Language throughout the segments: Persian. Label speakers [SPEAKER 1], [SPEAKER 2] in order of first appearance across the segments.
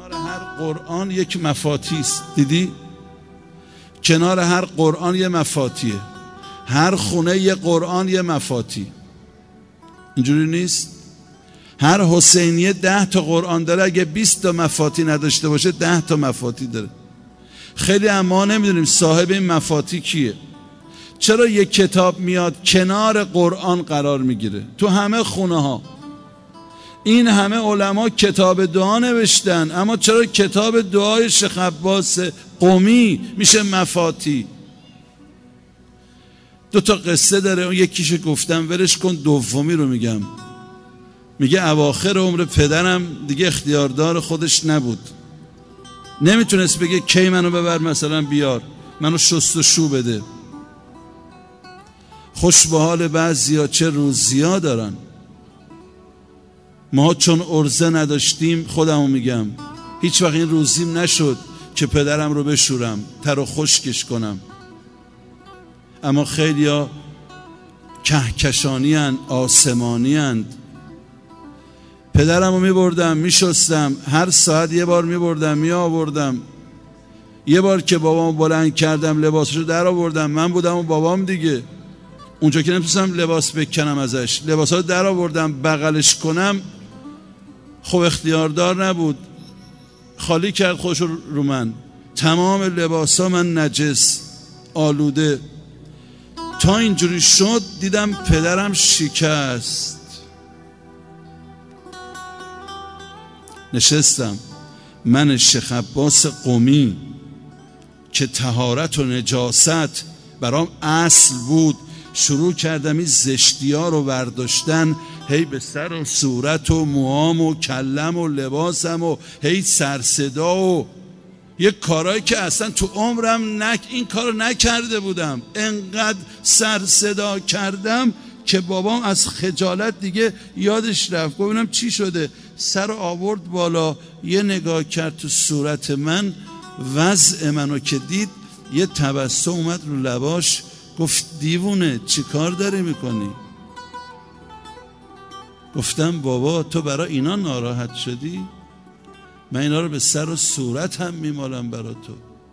[SPEAKER 1] کنار هر قرآن یک مفاتی است. دیدی؟ کنار هر قرآن یه مفاتیه، هر خونه یه قرآن یه مفاتی. اینجوری نیست؟ هر حسینیه 10 تا قرآن داره، اگه 20 تا مفاتی نداشته باشه 10 تا مفاتی داره. خیلی اما نمیدونیم صاحب این مفاتی کیه. چرا یک کتاب میاد کنار قرآن قرار میگیره؟ تو همه خونه ها این همه علما کتاب دعا نوشتن، اما چرا کتاب دعای شیخ عباس قمی میشه مفاتی؟ 2 تا قصه داره، اون یکیشو گفتم ولش کن، دومی رو میگم. میگه اواخر عمر پدرم دیگه اختیاردار خودش نبود، نمیتونست بگه کی منو ببر مثلا بیار منو شست و شو بده. خوش به حال بعضیا چه روزیا دارن. ما چون ارزه نداشتیم، خودمو میگم هیچ وقت این روزیم نشد که پدرم رو بشورم، تر و خشکش کنم. اما خیلیا کهکشانی هن، آسمانی هند. پدرم رو میبردم میشستم، هر ساعت یه بار میبردم میآوردم. یه بار که بابامو بلند کردم لباسشو در آوردم، من بودم و بابام دیگه، اونجا که نمیتونستم لباس بکنم ازش، لباسا رو در آوردم بغلش کنم، خب اختیاردار نبود، خالی کرد خودش رو من. تمام لباسا من نجس آلوده. تا اینجوری شد دیدم پدرم شکست. نشستم من شیخ عباس قمی که طهارت و نجاست برام اصل بود، شروع کردم این زشتی ها رو برداشتن، هی به سر و صورت و موام و کلم و لباسم و هی سرصدا و یک کارهایی که اصلا تو عمرم این کارو نکرده بودم. انقدر سرصدا کردم که بابام از خجالت دیگه یادش رفت. گفتم چی شده؟ سر آورد بالا، یه نگاه کرد تو صورت من، وضع منو که دید یه تبسم اومد رو لباش، گفت دیوونه چی کار داری میکنی؟ گفتم بابا تو برای اینا ناراحت شدی؟ من اینا رو به سر و صورت هم میمالم برا تو.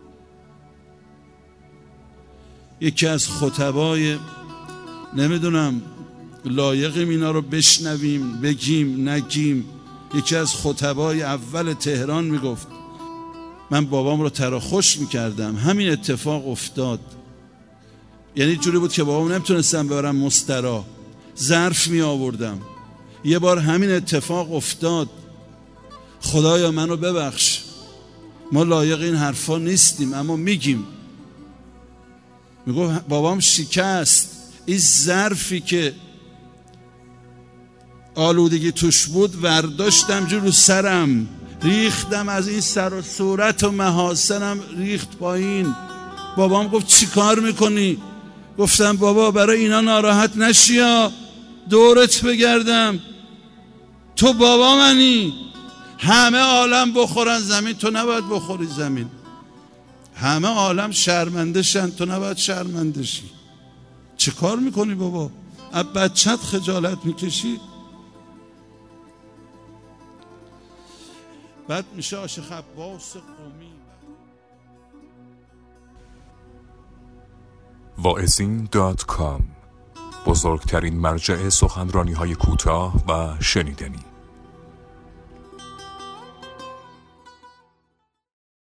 [SPEAKER 1] یکی از خطبای نمیدونم لایقیم اینا رو بشنویم بگیم نگیم، یکی از خطبای اول تهران میگفت من بابام رو تر و خشک میکردم، همین اتفاق افتاد. یعنی جوری بود که بابام نمیتونستم ببرم مسترا، ظرف می آوردم. یه بار همین اتفاق افتاد. خدایا منو ببخش، ما لایق این حرفا نیستیم اما میگیم. میگفت بابام شکست، این ظرفی که آلودگی توش بود ورداشتم جو رو سرم، ریختم، از این سر و صورت و محاسنم ریخت پایین. بابام گفت چی کار میکنی؟ گفتم بابا برای اینا ناراحت نشیا، دورت بگردم، تو بابا منی، همه عالم بخورن زمین، تو نباید بخوری زمین. همه عالم شرمنده شن، تو نباید شرمنده شی. چه کار میکنی بابا؟ از بچت خجالت میکشی؟ بعد میشه شیخ عباس قمی.
[SPEAKER 2] واعظین.com، بزرگترین مرجع سخنرانی‌های کوتاه و شنیدنی.